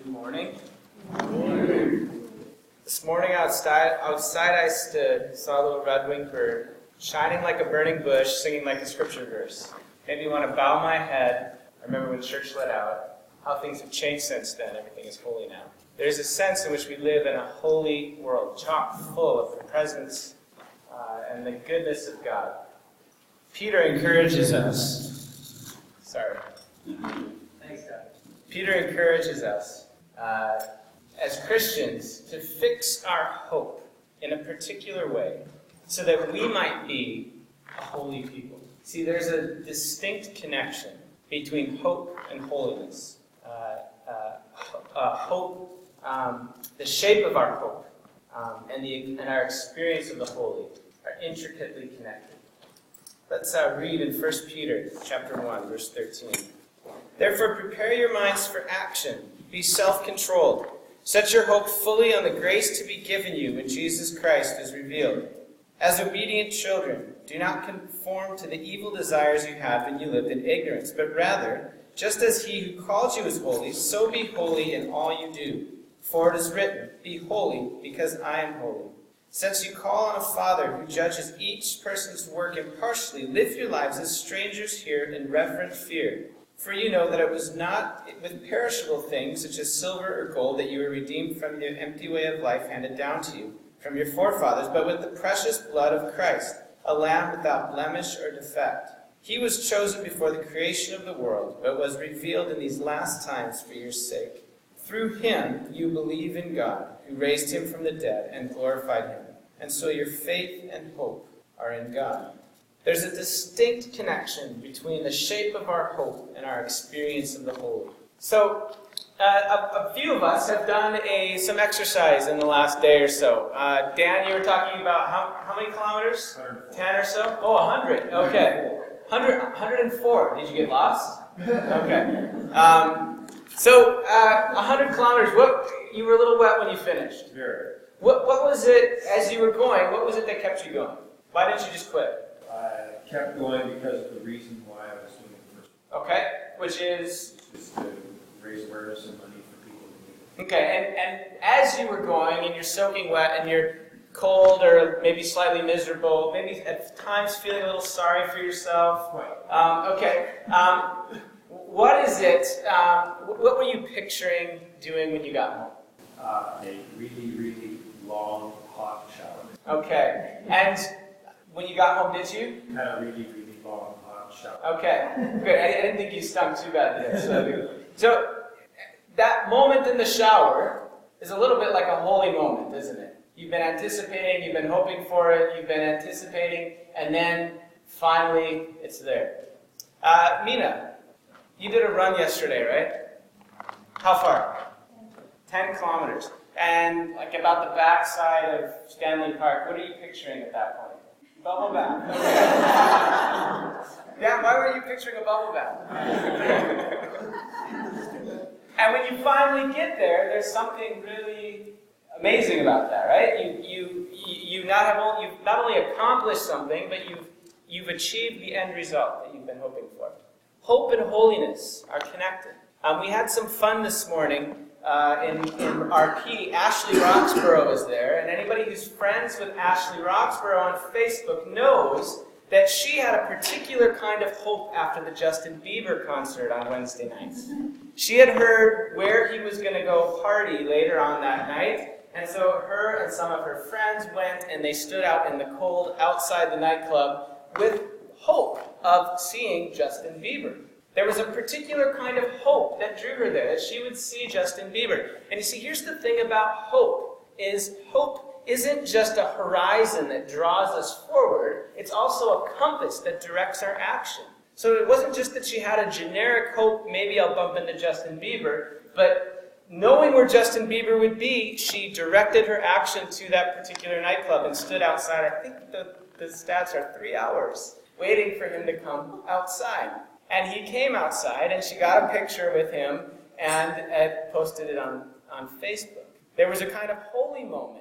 Good morning. This morning outside I stood, saw a little red-winged bird, shining like a burning bush, singing like a scripture verse. Made me want to bow my head. I remember when church let out, how things have changed since then. Everything is holy now. There's a sense in which we live in a holy world, chock full of the presence and the goodness of God. Peter encourages us. Thanks, God. Peter encourages us as Christians to fix our hope in a particular way so that we might be a holy people. See, there's a distinct connection between hope and holiness. Hope, the shape of our hope, and our experience of the holy are intricately connected. Let's read in 1 Peter chapter 1, verse 13. Therefore, prepare your minds for action. Be self-controlled. Set your hope fully on the grace to be given you when Jesus Christ is revealed. As obedient children, do not conform to the evil desires you had when you lived in ignorance, but rather, just as he who called you is holy, so be holy in all you do. For it is written, be holy, because I am holy. Since you call on a Father who judges each person's work impartially, live your lives as strangers here in reverent fear. For you know that it was not with perishable things, such as silver or gold, that you were redeemed from the empty way of life handed down to you from your forefathers, but with the precious blood of Christ, a lamb without blemish or defect. He was chosen before the creation of the world, but was revealed in these last times for your sake. Through him you believe in God, who raised him from the dead and glorified him. And so your faith and hope are in God. There's a distinct connection between the shape of our hope and our experience of the holy. So, a few of us have done some exercise in the last day or so. Dan, you were talking about how many kilometers? 10 or so? Oh, 100. Okay. 104. Did you get lost? Okay. 100 kilometers. You were a little wet when you finished. Very. What was it, as you were going, what was it that kept you going? Why didn't you just quit? I kept going because of the reason why I was doing it first. Okay, which is? Just to raise awareness and money for people who need it. Okay, and as you were going and you're soaking wet and you're cold or maybe slightly miserable, maybe at times feeling a little sorry for yourself. Right. What is it, what were you picturing doing when you got home? A really, really long, hot shower. Okay, and when you got home, did you? Had a really, really long, hot shower. Okay, good. I didn't think you stunk too bad there. So that moment in the shower is a little bit like a holy moment, isn't it? You've been anticipating, you've been hoping for it, you've been anticipating, and then finally it's there. Mina, you did a run yesterday, right? How far? 10 kilometers. And like about the backside of Stanley Park, what are you picturing at that point? Bubble bath. Okay. Dan, why were you picturing a bubble bath? And when you finally get there, there's something really amazing about that, right? You've not only accomplished something, but you've achieved the end result that you've been hoping for. Hope and holiness are connected. We had some fun this morning in RP. Ashley Roxborough is there, and anybody who's friends with Ashley Roxborough on Facebook knows that she had a particular kind of hope after the Justin Bieber concert on Wednesday nights. She had heard where he was going to go party later on that night, and so her and some of her friends went and they stood out in the cold outside the nightclub with hope of seeing Justin Bieber. There was a particular kind of hope that drew her there, that she would see Justin Bieber. And you see, here's the thing about hope isn't just a horizon that draws us forward, it's also a compass that directs our action. So it wasn't just that she had a generic hope, maybe I'll bump into Justin Bieber, but knowing where Justin Bieber would be, she directed her action to that particular nightclub and stood outside, I think the stats are 3 hours, waiting for him to come outside. And he came outside, and she got a picture with him and posted it on Facebook. There was a kind of holy moment.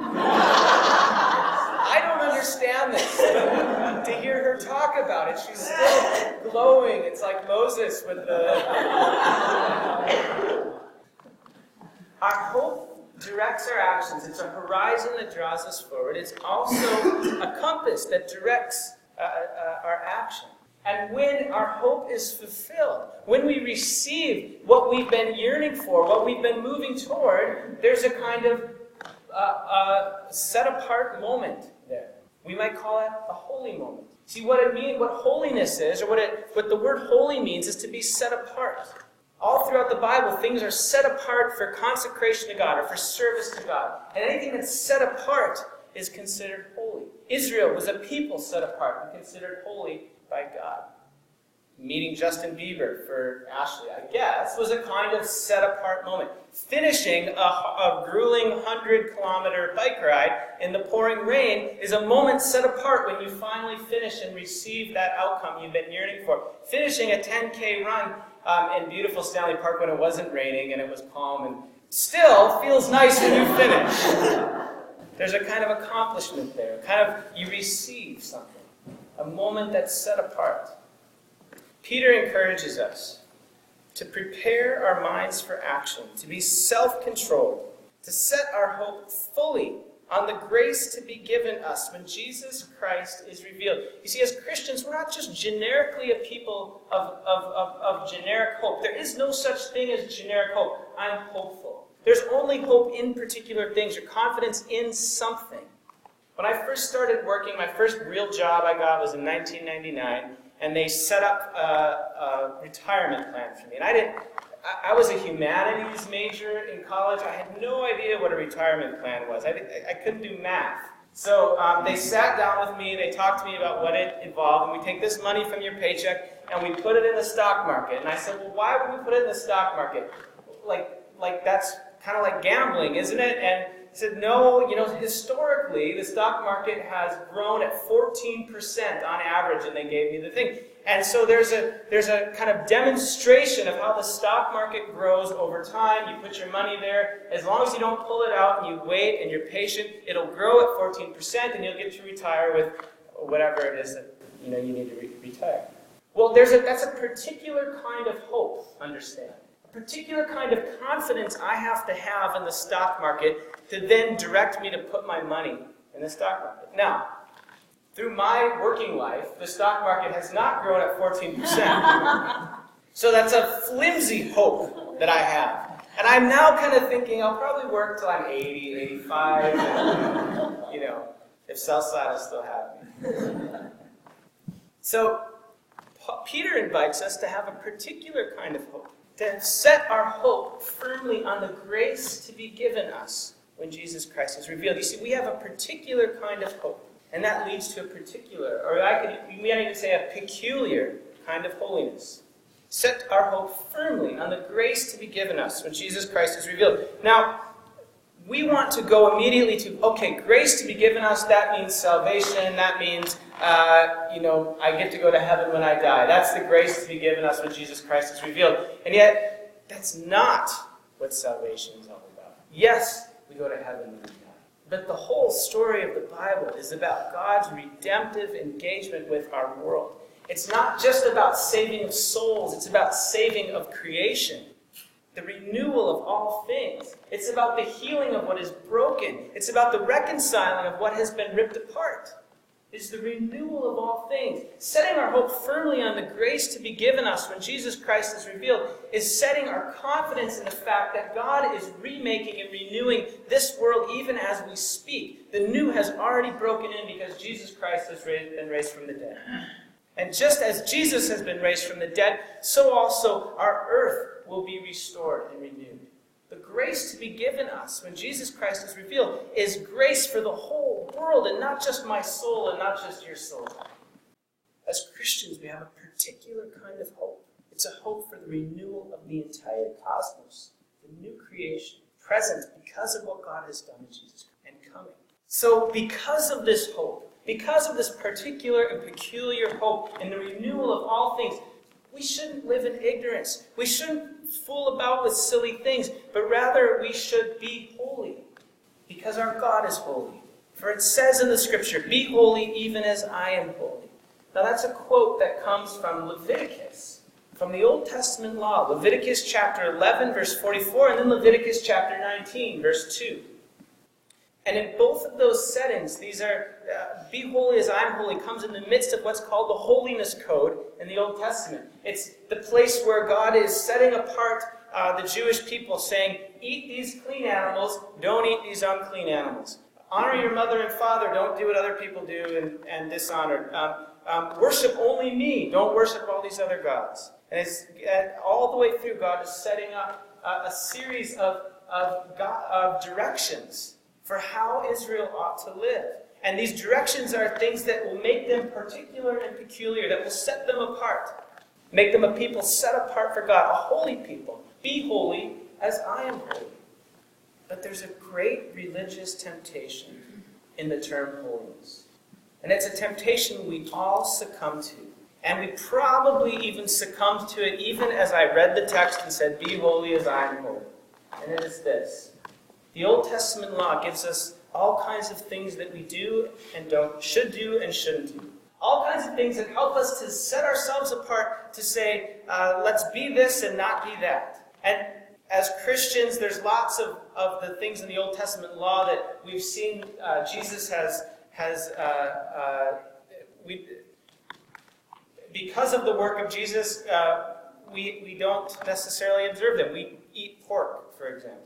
I don't understand this. To hear her talk about it, she's still glowing. It's like Moses with the... Our hope directs our actions. It's a horizon that draws us forward. It's also a compass that directs our action. And when our hope is fulfilled, when we receive what we've been yearning for, what we've been moving toward, there's a kind of set-apart moment there. We might call it a holy moment. See, what holiness is, or what the word holy means, is to be set apart. All throughout the Bible, things are set apart for consecration to God or for service to God. And anything that's set apart is considered holy. Israel was a people set apart and considered holy by God. Meeting Justin Bieber for Ashley, I guess, was a kind of set-apart moment. Finishing a grueling 100-kilometer bike ride in the pouring rain is a moment set apart when you finally finish and receive that outcome you've been yearning for. Finishing a 10K run in beautiful Stanley Park when it wasn't raining and it was calm and still feels nice when you finish. There's a kind of accomplishment there. You receive something. A moment that's set apart. Peter encourages us to prepare our minds for action, to be self-controlled, to set our hope fully on the grace to be given us when Jesus Christ is revealed. You see, as Christians, we're not just generically a people of generic hope. There is no such thing as generic hope. I'm hopeful. There's only hope in particular things, or confidence in something. When I first started working, my first real job I got was in 1999, and they set up a retirement plan for me. And I was a humanities major in college. I had no idea what a retirement plan was. I couldn't do math. So they sat down with me, they talked to me about what it involved, and we take this money from your paycheck and we put it in the stock market. And I said, well, why would we put it in the stock market? Like that's kind of like gambling, isn't it? And he said, no, historically, the stock market has grown at 14% on average, and they gave me the thing. And so there's a kind of demonstration of how the stock market grows over time. You put your money there. As long as you don't pull it out and you wait and you're patient, it'll grow at 14%, and you'll get to retire with whatever it is that you need to retire. Well, that's a particular kind of hope, understand. A particular kind of confidence I have to have in the stock market to then direct me to put my money in the stock market. Now, through my working life, the stock market has not grown at 14%. So that's a flimsy hope that I have. And I'm now kind of thinking I'll probably work till I'm 80, 85, and, if Southside will still have me. So Peter invites us to have a particular kind of hope, to set our hope firmly on the grace to be given us when Jesus Christ is revealed. You see, we have a particular kind of hope, and that leads to a particular, or we might even say a peculiar kind of holiness. Set our hope firmly on the grace to be given us when Jesus Christ is revealed. Now, we want to go immediately to, grace to be given us, that means salvation, that means, I get to go to heaven when I die. That's the grace to be given us when Jesus Christ is revealed. And yet, that's not what salvation is all about. Yes, we go to heaven when we die. But the whole story of the Bible is about God's redemptive engagement with our world. It's not just about saving of souls, it's about saving of creation. The renewal of all things. It's about the healing of what is broken. It's about the reconciling of what has been ripped apart. It's the renewal of all things. Setting our hope firmly on the grace to be given us when Jesus Christ is revealed is setting our confidence in the fact that God is remaking and renewing this world even as we speak. The new has already broken in because Jesus Christ has been raised from the dead. And just as Jesus has been raised from the dead, so also our earth will be restored and renewed. The grace to be given us when Jesus Christ is revealed is grace for the whole world and not just my soul and not just your soul. As Christians, we have a particular kind of hope. It's a hope for the renewal of the entire cosmos, the new creation, present because of what God has done in Jesus and coming. So because of this hope, because of this particular and peculiar hope in the renewal of all things, we shouldn't live in ignorance. We shouldn't fool about with silly things, but rather we should be holy, because our God is holy. For it says in the Scripture, "Be holy even as I am holy." Now that's a quote that comes from Leviticus. from the Old Testament law, Leviticus chapter 11, verse 44, and then Leviticus chapter 19, verse 2. And in both of those settings, these are, be holy as I'm holy, comes in the midst of what's called the holiness code in the Old Testament. It's the place where God is setting apart the Jewish people, saying, eat these clean animals, don't eat these unclean animals. Honor your mother and father, don't do what other people do and dishonor. Worship only me, don't worship all these other gods. And it's all the way through, God is setting up a series of directions for how Israel ought to live. And these directions are things that will make them particular and peculiar, that will set them apart. Make them a people set apart for God, a holy people. Be holy as I am holy. But there's a great religious temptation in the term holiness. And it's a temptation we all succumb to. And we probably even succumbed to it even as I read the text and said, be holy as I am holy. And it is this. The Old Testament law gives us all kinds of things that we do and should do and shouldn't do. All kinds of things that help us to set ourselves apart to say, let's be this and not be that. And as Christians, there's lots of the things in the Old Testament law that we've seen Jesus because of the work of Jesus, we don't necessarily observe them. We eat pork, for example.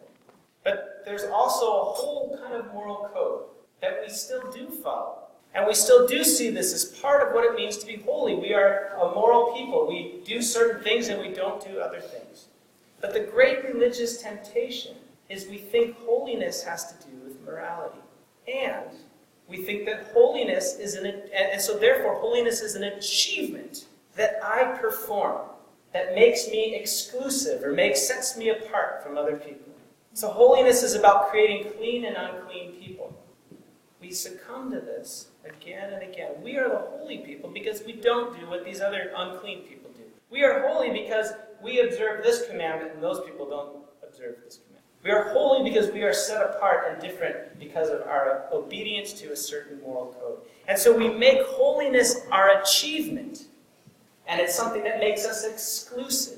But there's also a whole kind of moral code that we still do follow. And we still do see this as part of what it means to be holy. We are a moral people. We do certain things and we don't do other things. But the great religious temptation is we think holiness has to do with morality. And we think that holiness is and so therefore holiness is an achievement that I perform that makes me exclusive or sets me apart from other people. So holiness is about creating clean and unclean people. We succumb to this again and again. We are the holy people because we don't do what these other unclean people do. We are holy because we observe this commandment and those people don't observe this commandment. We are holy because we are set apart and different because of our obedience to a certain moral code. And so we make holiness our achievement. And it's something that makes us exclusive.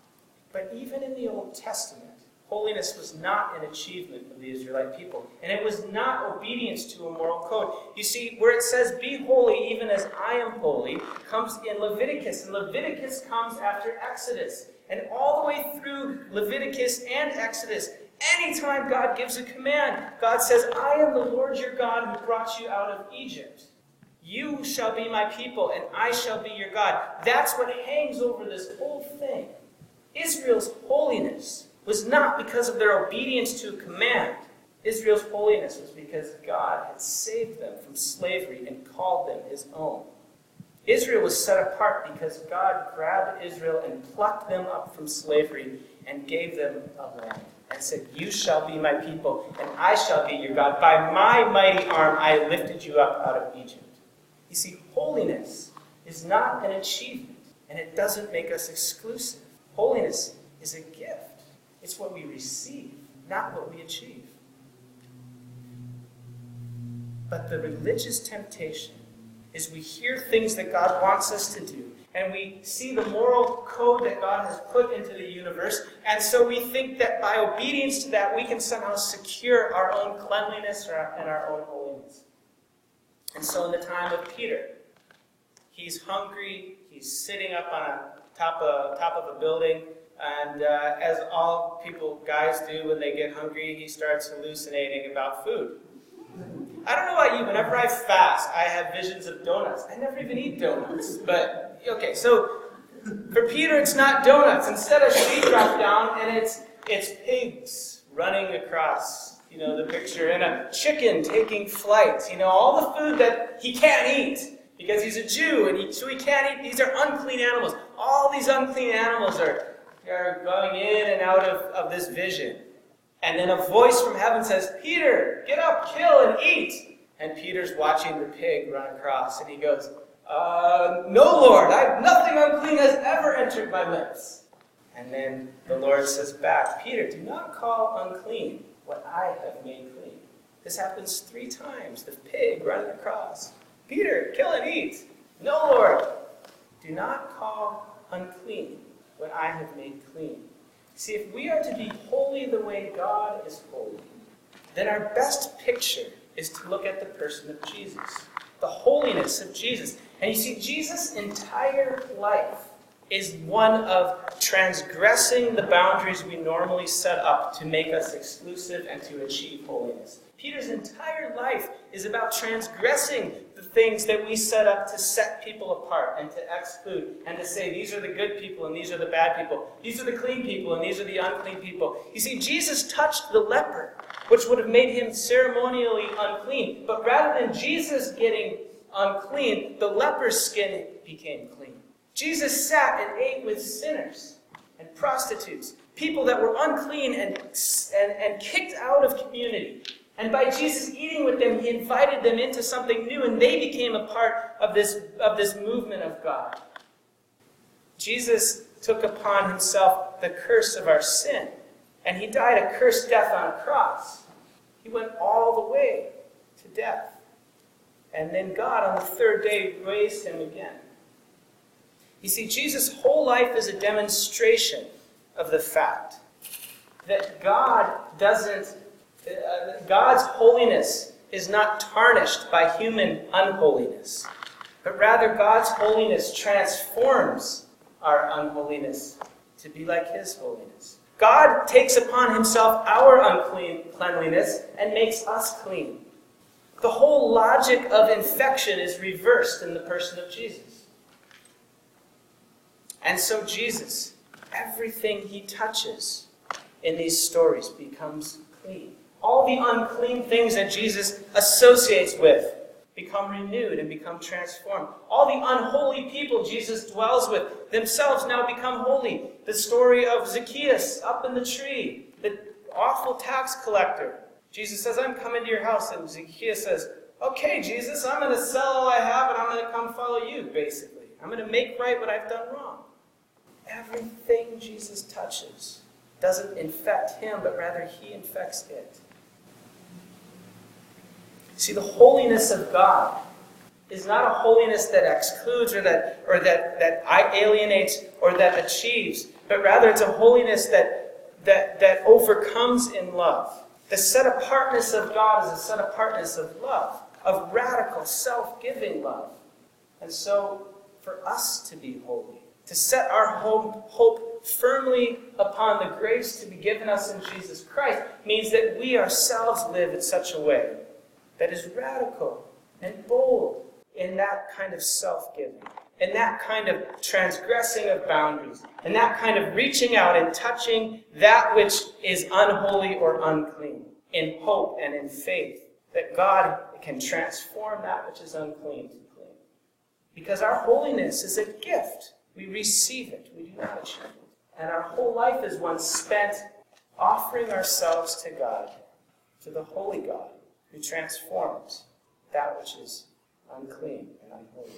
But even in the Old Testament, holiness was not an achievement of the Israelite people. And it was not obedience to a moral code. You see, where it says, be holy even as I am holy, comes in Leviticus. And Leviticus comes after Exodus. And all the way through Leviticus and Exodus, anytime God gives a command, God says, I am the Lord your God who brought you out of Egypt. You shall be my people, and I shall be your God. That's what hangs over this whole thing. Israel's holiness was not because of their obedience to a command. Israel's holiness was because God had saved them from slavery and called them his own. Israel was set apart because God grabbed Israel and plucked them up from slavery and gave them a land and said, you shall be my people and I shall be your God. By my mighty arm I lifted you up out of Egypt. You see, holiness is not an achievement and it doesn't make us exclusive. Holiness is a gift. It's what we receive, not what we achieve. But the religious temptation is we hear things that God wants us to do, and we see the moral code that God has put into the universe, and so we think that by obedience to that, we can somehow secure our own cleanliness and our own holiness. And so in the time of Peter, he's hungry, he's sitting up on top of a building, and as all guys do when they get hungry, he starts hallucinating about food. I don't know about you, whenever I fast, I have visions of donuts. I never even eat donuts. But, okay, so for Peter, it's not donuts. Instead, a sheet drops down, and it's pigs running across, the picture, and a chicken taking flight. All the food that he can't eat because he's a Jew, and so he can't eat. These are unclean animals. All these unclean animals are going in and out of this vision. And then a voice from heaven says, Peter, get up, kill, and eat. And Peter's watching the pig run across, and he goes, no, Lord, nothing unclean has ever entered my lips. And then the Lord says back, Peter, do not call unclean what I have made clean. This happens 3 times, the pig running across. Peter, kill and eat. No, Lord, do not call unclean what I have made clean. See, if we are to be holy the way God is holy, then our best picture is to look at the person of Jesus, the holiness of Jesus. And you see, Jesus' entire life is one of transgressing the boundaries we normally set up to make us exclusive and to achieve holiness. Peter's entire life is about transgressing the things that we set up to set people apart and to exclude and to say these are the good people and these are the bad people. These are the clean people and these are the unclean people. You see, Jesus touched the leper, which would have made him ceremonially unclean. But rather than Jesus getting unclean, the leper's skin became clean. Jesus sat and ate with sinners and prostitutes, people that were unclean and kicked out of community. And by Jesus eating with them, he invited them into something new, and they became a part of this movement of God. Jesus took upon himself the curse of our sin, and he died a cursed death on a cross. He went all the way to death. And then God, on the third day, raised him again. You see, Jesus' whole life is a demonstration of the fact that God's holiness is not tarnished by human unholiness, but rather God's holiness transforms our unholiness to be like his holiness. God takes upon himself our uncleanliness and makes us clean. The whole logic of infection is reversed in the person of Jesus. And so Jesus, everything he touches in these stories becomes clean. All the unclean things that Jesus associates with become renewed and become transformed. All the unholy people Jesus dwells with themselves now become holy. The story of Zacchaeus up in the tree, the awful tax collector. Jesus says, I'm coming to your house. And Zacchaeus says, okay, Jesus, I'm going to sell all I have and I'm going to come follow you, basically. I'm going to make right what I've done wrong. Everything Jesus touches doesn't infect him, but rather he infects it. See, the holiness of God is not a holiness that excludes or that alienates or that achieves, but rather it's a holiness that overcomes in love. The set-apartness of God is a set-apartness of love, of radical, self-giving love. And so, for us to be holy, to set our hope firmly upon the grace to be given us in Jesus Christ, means that we ourselves live in such a way that is radical and bold in that kind of self-giving, in that kind of transgressing of boundaries, in that kind of reaching out and touching that which is unholy or unclean, in hope and in faith that God can transform that which is unclean to clean. Because our holiness is a gift. We receive it. We do not achieve it. And our whole life is one spent offering ourselves to God, to the holy God, who transforms that which is unclean and unholy.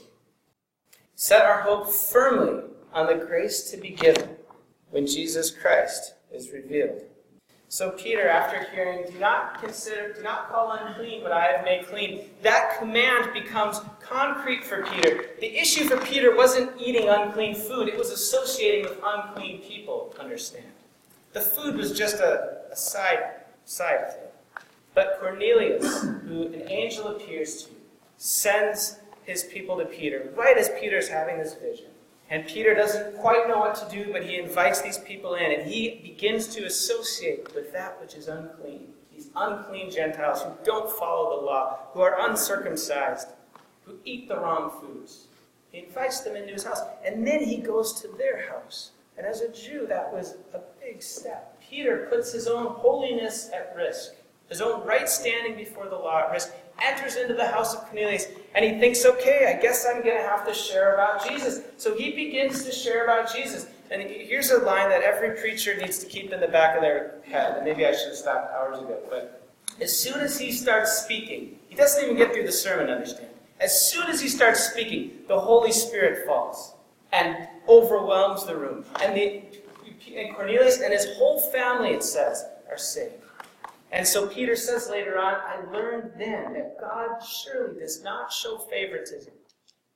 Set our hope firmly on the grace to be given when Jesus Christ is revealed. So Peter, after hearing, do not call unclean what I have made clean, that command becomes concrete for Peter. The issue for Peter wasn't eating unclean food, it was associating with unclean people, understand. The food was just a side thing. But Cornelius, who an angel appears to, sends his people to Peter, right as Peter's having this vision. And Peter doesn't quite know what to do, but he invites these people in, and he begins to associate with that which is unclean. These unclean Gentiles who don't follow the law, who are uncircumcised, who eat the wrong foods. He invites them into his house, and then he goes to their house. And as a Jew, that was a big step. Peter puts his own holiness at risk, his own right standing before the law at risk, enters into the house of Cornelius, and he thinks, okay, I guess I'm going to have to share about Jesus. So he begins to share about Jesus. And here's a line that every preacher needs to keep in the back of their head. And maybe I should have stopped hours ago. But as soon as he starts speaking, he doesn't even get through the sermon, understand. As soon as he starts speaking, the Holy Spirit falls and overwhelms the room. And Cornelius and his whole family, it says, are saved. And so Peter says later on, I learned then that God surely does not show favoritism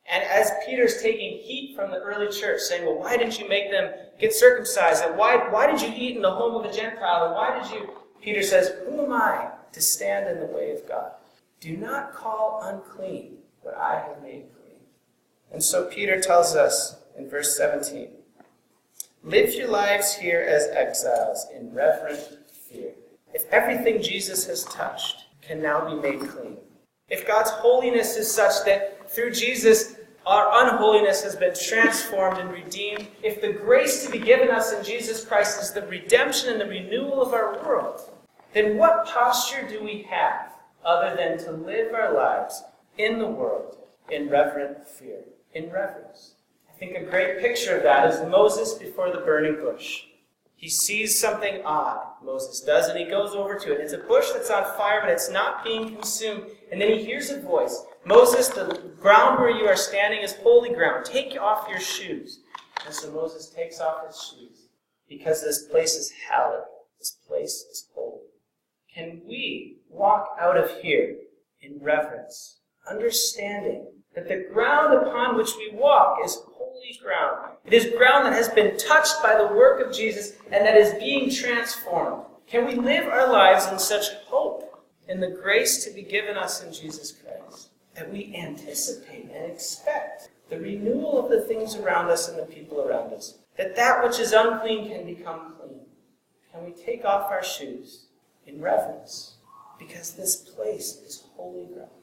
And as Peter's taking heat from the early church, saying, well, why didn't you make them get circumcised? And why did you eat in the home of a Gentile? And why did you... Peter says, who am I to stand in the way of God? Do not call unclean what I have made clean. And so Peter tells us in verse 17, live your lives here as exiles in reverent fear. If everything Jesus has touched can now be made clean, if God's holiness is such that through Jesus our unholiness has been transformed and redeemed, if the grace to be given us in Jesus Christ is the redemption and the renewal of our world, then what posture do we have other than to live our lives in the world in reverent fear, in reverence? I think a great picture of that is Moses before the burning bush. He sees something odd, Moses does, and he goes over to it. It's a bush that's on fire, but it's not being consumed. And then he hears a voice. Moses, the ground where you are standing is holy ground. Take off your shoes. And so Moses takes off his shoes because this place is hallowed. This place is holy. Can we walk out of here in reverence, understanding that the ground upon which we walk is holy ground? It is ground that has been touched by the work of Jesus and that is being transformed. Can we live our lives in such hope in the grace to be given us in Jesus Christ that we anticipate and expect the renewal of the things around us and the people around us, that which is unclean can become clean? Can we take off our shoes in reverence because this place is holy ground?